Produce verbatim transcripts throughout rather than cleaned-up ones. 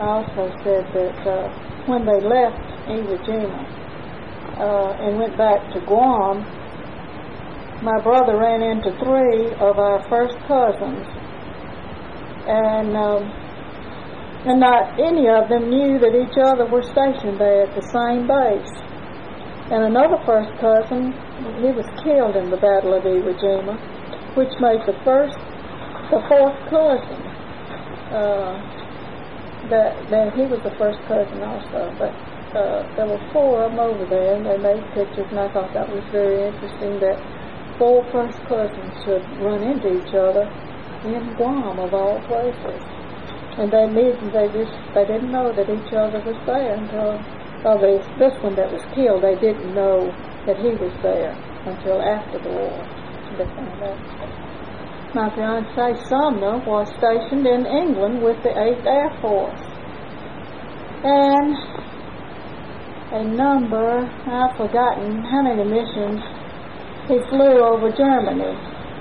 I also said that uh, when they left Iwo Jima uh, and went back to Guam, my brother ran into three of our first cousins, and um, and not any of them knew that each other were stationed there at the same base. And another first cousin, he was killed in the Battle of Iwo Jima, which made the first, the fourth cousin. Uh, that, that he was the first cousin also, but uh, there were four of them over there, and they made pictures, and I thought that was very interesting that four first cousins should run into each other in Guam, of all places. And they didn't, they just, they didn't know that each other was there until, well, they, this one that was killed, they didn't know that he was there until after the war. They found out. My fiancé Sumner was stationed in England with the eighth Air Force. And a number, I've forgotten how many missions, he flew over Germany.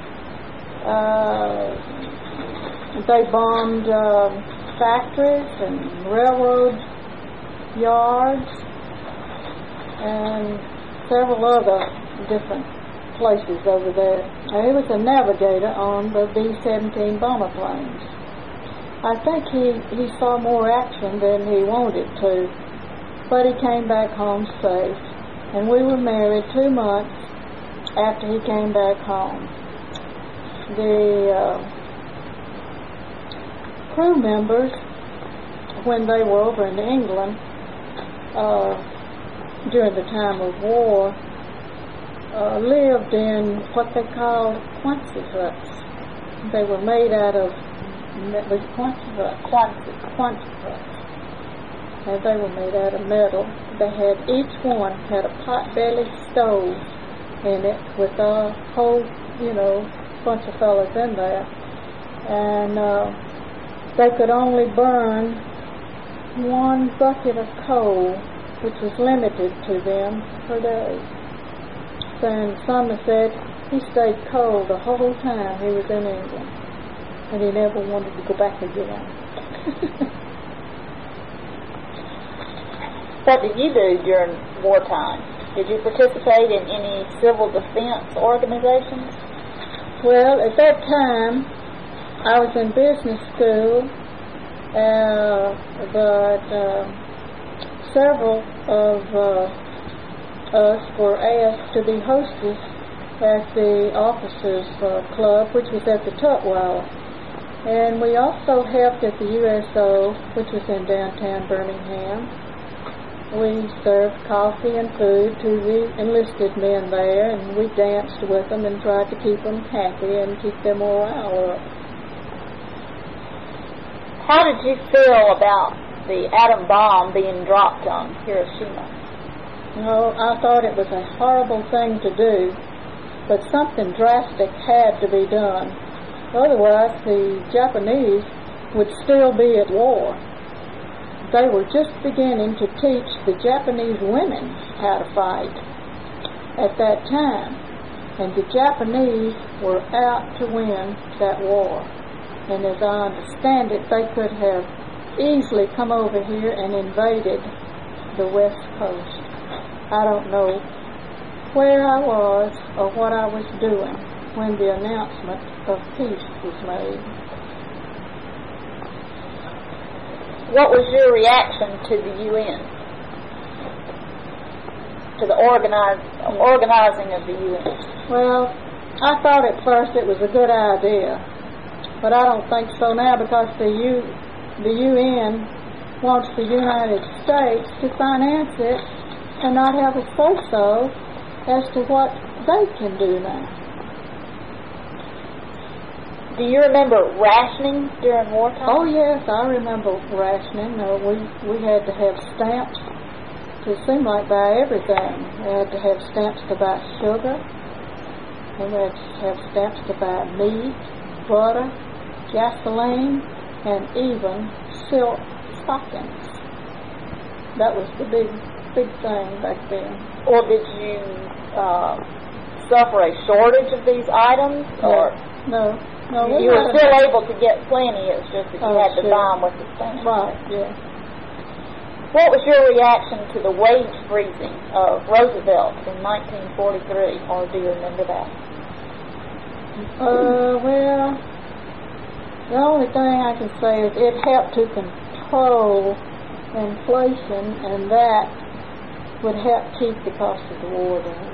Uh, they bombed uh, factories and railroad yards and several other different places over there. Now, he was a navigator on the B seventeen bomber planes. I think he, he saw more action than he wanted to, but he came back home safe, and we were married two months after he came back home. The uh, crew members, when they were over in England uh, during the time of war, uh, lived in what they called Quonset huts. They were made out of was Quonset huts. Quonset, Quonset huts. And they were made out of metal. They had, each one had a pot-belly stove in it with a whole, you know, bunch of fellas in there. And uh, they could only burn one bucket of coal, which was limited to them per day. And Sumner said he stayed cold the whole time he was in England, and he never wanted to go back again. What did you do during wartime? Did you participate in any civil defense organizations? Well, at that time, I was in business school, uh, but uh, several of uh, us were asked to be hostess at the officers' uh, club, which was at the Tutwiler. And we also helped at the U S O, which was in downtown Birmingham. We served coffee and food to the enlisted men there, and we danced with them and tried to keep them happy and keep their morale up. How did you feel about the atom bomb being dropped on Hiroshima? No, I thought it was a horrible thing to do, but something drastic had to be done. Otherwise, the Japanese would still be at war. They were just beginning to teach the Japanese women how to fight at that time, and the Japanese were out to win that war. And as I understand it, they could have easily come over here and invaded the West Coast. I don't know where I was or what I was doing when the announcement of peace was made. What was your reaction to the U N? To the organize, organizing of the U N? Well, I thought at first it was a good idea, but I don't think so now, because the U, the U N wants the United States to finance it and not have a say-so as to what they can do now. Do you remember rationing during wartime? Oh yes, I remember rationing. Uh, we we had to have stamps to seem like buy everything. We had to have stamps to buy sugar. We had to have stamps to buy meat, butter, gasoline, and even silk stockings. That was the big big thing back then. Or did you uh, suffer a shortage of these items? Or no. No. No, you were still able to get plenty, it's just that you oh, had to sure. buy them with the stamp. Right, yeah. What was your reaction to the wage freezing of Roosevelt in nineteen forty-three, or do you remember that? Uh, well, the only thing I can say is it helped to control inflation, and that would help keep the cost of the war down.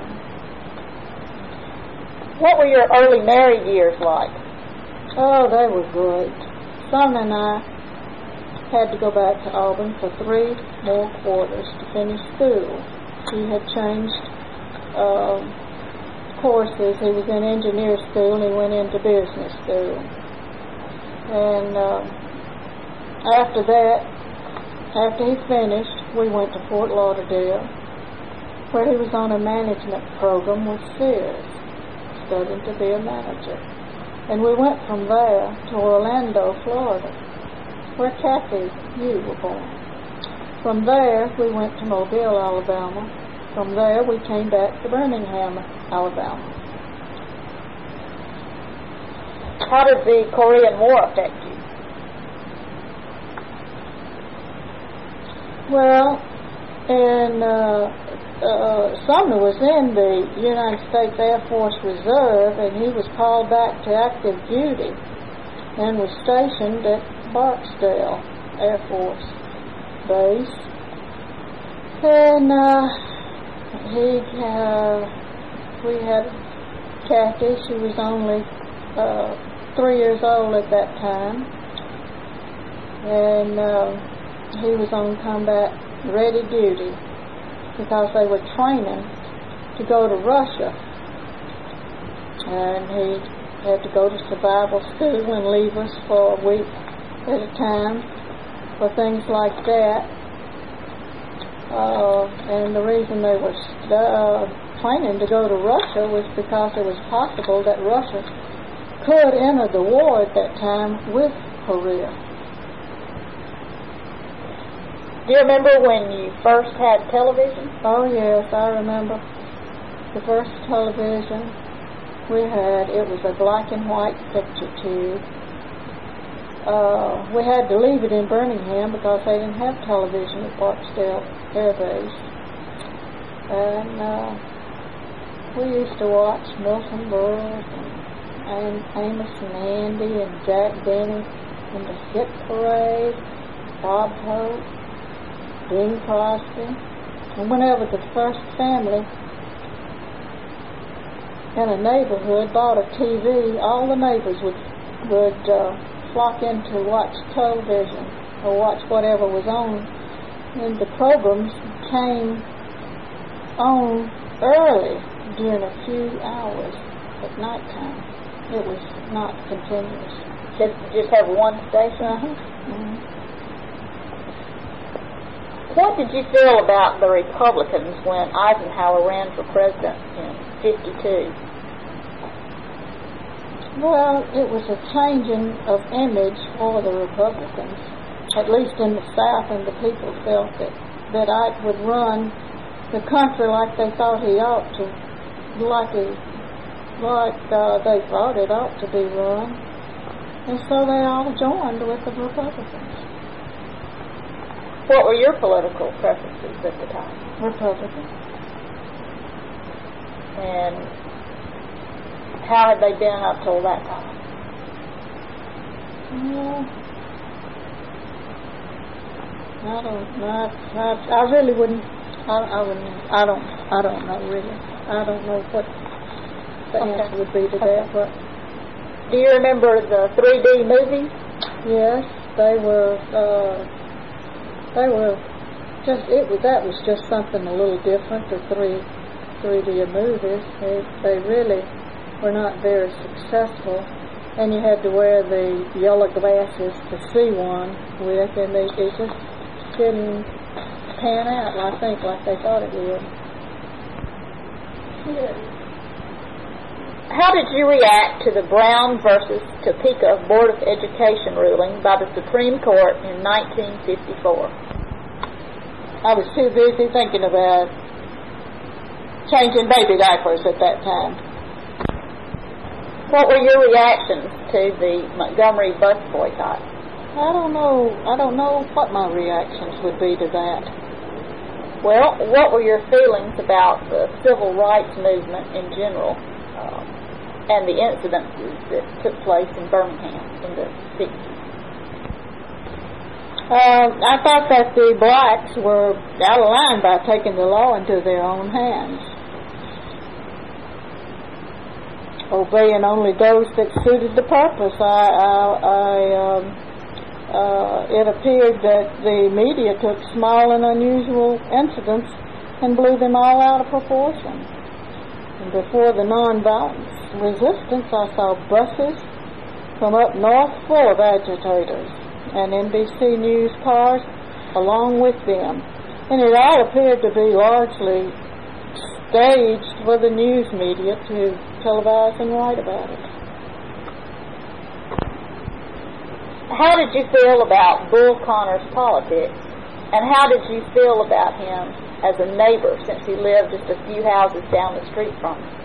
What were your early married years like? Oh, they were great. Son and I had to go back to Auburn for three more quarters to finish school. He had changed uh, courses. He was in engineer school and he went into business school. And uh, after that, after he finished, we went to Fort Lauderdale, where he was on a management program with Sears, studying to be a manager. And we went from there to Orlando, Florida, where Kathy, you were born. From there, we went to Mobile, Alabama. From there, we came back to Birmingham, Alabama. How did the Korean War affect you? Well, and uh, uh, Sumner was in the United States Air Force Reserve, and he was called back to active duty and was stationed at Barksdale Air Force Base. And uh, he, uh, we had Kathy. She was only uh, three years old at that time, and uh, he was on combat ready duty because they were training to go to Russia, and he had to go to survival school and leave us for a week at a time for things like that. Uh, and the reason they were uh, planning to go to Russia was because it was possible that Russia could enter the war at that time with Korea. Do you remember when you first had television? Oh yes, I remember the first television we had. It was a black and white picture tube. Uh, we had to leave it in Birmingham because they didn't have television at Barksdale Air Base. And uh, we used to watch Milton Berle and, and Amos and Andy and Jack Benny and the Hit Parade, Bob Hope, Bing Crosby. And whenever the first family in a neighborhood bought a T V, all the neighbors would would uh, flock in to watch television or watch whatever was on. And the programs came on early during a few hours at nighttime. It was not continuous. Just just have one station? Uh-huh. Mm-hmm. What did you feel about the Republicans when Eisenhower ran for president in fifty-two? Well, it was a changing of image for the Republicans, at least in the South, and the people felt that, that Ike would run the country like they thought he ought to, like, he, like uh, they thought it ought to be run. And so they all joined with the Republicans. What were your political preferences at the time? Republican. And how had they been up till that time? Well, I don't know. I, I really wouldn't. I, I wouldn't. I don't. I don't know really. I don't know what the Okay. answer would be to Okay. that. But Do you remember the three D movies? yes, they were. Uh, they were just. It was that was just something a little different. The three three D movies. They they really were not very successful, and you had to wear the yellow glasses to see one with, and they it just didn't pan out, I think, like they thought it would. How did you react to the Brown versus Topeka Board of Education ruling by the Supreme Court in nineteen fifty-four? I was too busy thinking about changing baby diapers at that time. What were your reactions to the Montgomery bus boycott? I don't know. I don't know what my reactions would be to that. Well, what were your feelings about the civil rights movement in general, uh, and the incidences that took place in Birmingham in the sixties? Uh, I thought that the blacks were out of line by taking the law into their own hands, obeying only those that suited the purpose. I, I, I um, uh, it appeared that the media took small and unusual incidents and blew them all out of proportion. And before the nonviolence resistance, I saw buses from up north full of agitators, and N B C News cars along with them. And it all appeared to be largely staged for the news media to televise and write about it. How did you feel about Bull Connor's politics, and how did you feel about him as a neighbor, since he lived just a few houses down the street from you?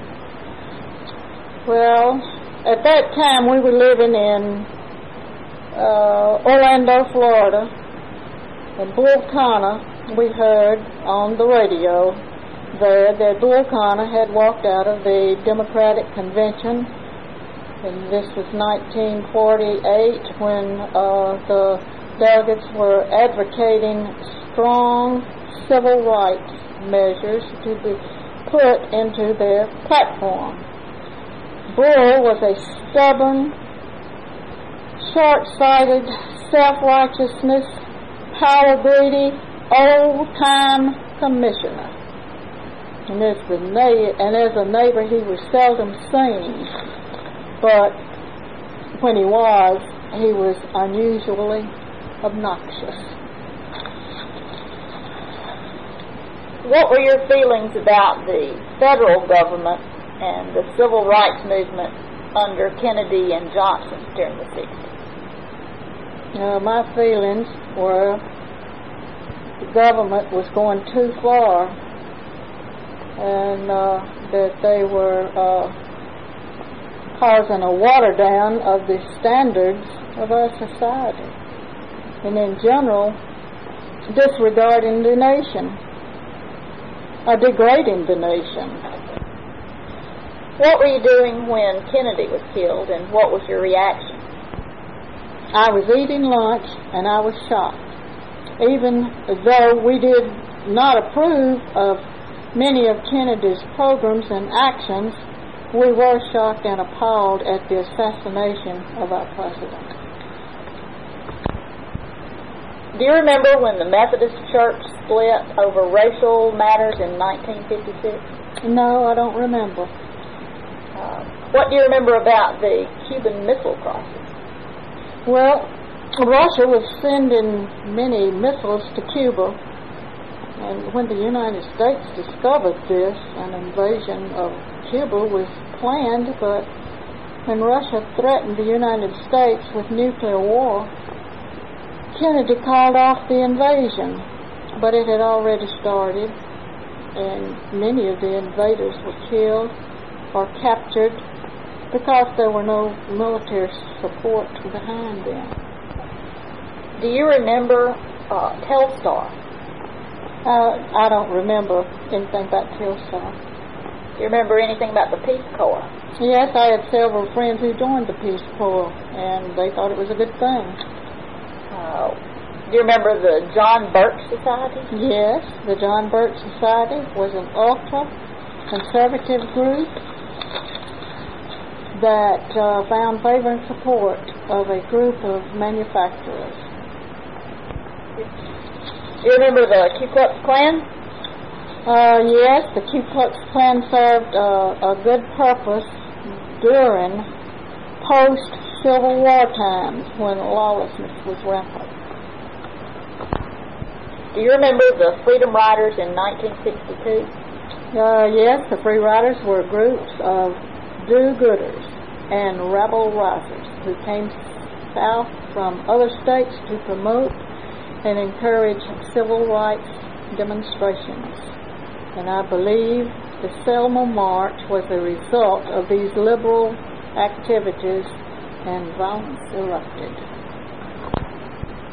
Well, at that time we were living in uh, Orlando, Florida, and Bull Connor, we heard on the radio there that Bull Connor had walked out of the Democratic Convention, and this was nineteen forty-eight, when uh, the delegates were advocating strong civil rights measures to be put into their platform. Bull was a stubborn, short-sighted, self-righteousness, power-greedy, old-time commissioner. And as, the na- and as a neighbor, he was seldom seen. But when he was, he was unusually obnoxious. What were your feelings about the federal government and the civil rights movement under Kennedy and Johnson during the sixties? Uh, my feelings were the government was going too far, and uh, that they were uh, causing a water down of the standards of our society, and in general disregarding the nation, uh, degrading the nation. What were you doing when Kennedy was killed, and what was your reaction? I was eating lunch, and I was shocked. Even though we did not approve of many of Kennedy's programs and actions, we were shocked and appalled at the assassination of our president. Do you remember when the Methodist Church split over racial matters in nineteen fifty-six? No, I don't remember. Uh, what do you remember about the Cuban Missile Crisis? Well, Russia was sending many missiles to Cuba, and when the United States discovered this, an invasion of Cuba was planned, but when Russia threatened the United States with nuclear war, Kennedy called off the invasion, but it had already started, and many of the invaders were killed or captured because there were no military support behind them. Do you remember uh, Telstar? Uh, I don't remember anything about Telstar. Do you remember anything about the Peace Corps? Yes, I had several friends who joined the Peace Corps, and they thought it was a good thing. Uh, do you remember the John Birch Society? Yes, the John Birch Society was an ultra-conservative group that uh, found favor and support of a group of manufacturers. Do you remember the Ku Klux Klan? Uh, yes, the Ku Klux Klan served uh, a good purpose during post-Civil War times when lawlessness was rampant. Do you remember the Freedom Riders in nineteen sixty-two? Uh, yes, the Free Riders were groups of do-gooders and rebel risers who came south from other states to promote and encourage civil rights demonstrations. And I believe the Selma March was a result of these liberal activities, and violence erupted.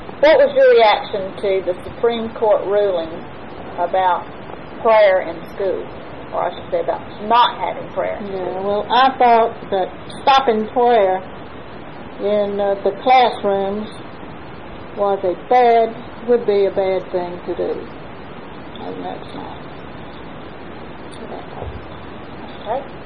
What was your reaction to the Supreme Court ruling about prayer in school? Or I should say about not having prayer in school? Yeah, well, I thought that stopping prayer in uh, the classrooms was a bad, would be a bad thing to do. And that's not. Okay.